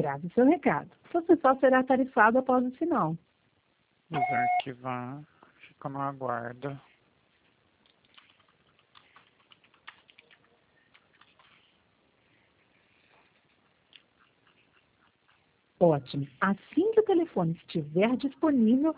Grave seu recado. Você só será tarifado após o sinal. Desarquivar. Fico no aguardo. Ótimo. Assim que o telefone estiver disponível,